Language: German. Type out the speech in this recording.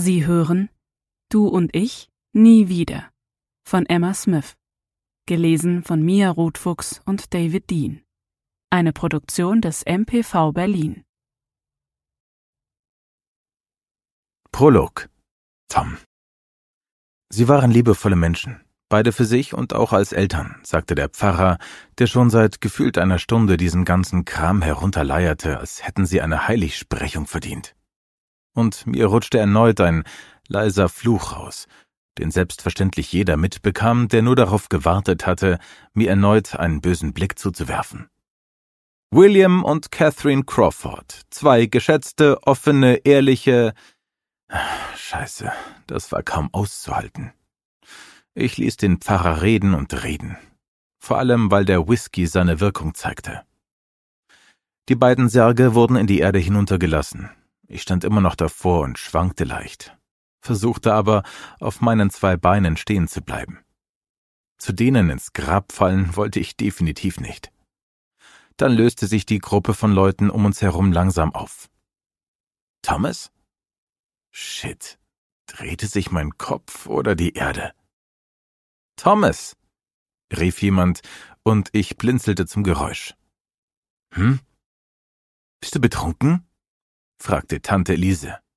Sie hören Du und ich nie wieder von Emma Smith, gelesen von Mia Rotfuchs und David Dean. Eine Produktion des MPV Berlin. Prolog. Tom. Sie waren liebevolle Menschen, beide für sich und auch als Eltern, sagte der Pfarrer, der schon seit gefühlt einer Stunde diesen ganzen Kram herunterleierte, als hätten sie eine Heiligsprechung verdient. Und mir rutschte erneut ein leiser Fluch raus, den selbstverständlich jeder mitbekam, der nur darauf gewartet hatte, mir erneut einen bösen Blick zuzuwerfen. William und Catherine Crawford, zwei geschätzte, offene, ehrliche... Scheiße, das war kaum auszuhalten. Ich ließ den Pfarrer reden und reden, vor allem weil der Whisky seine Wirkung zeigte. Die beiden Särge wurden in die Erde hinuntergelassen. Ich stand immer noch davor und schwankte leicht, versuchte aber, auf meinen 2 Beinen stehen zu bleiben. Zu denen ins Grab fallen wollte ich definitiv nicht. Dann löste sich die Gruppe von Leuten um uns herum langsam auf. Thomas? Shit, drehte sich mein Kopf oder die Erde? Thomas, rief jemand, und ich blinzelte zum Geräusch. Bist du betrunken? Fragte Tante Elise.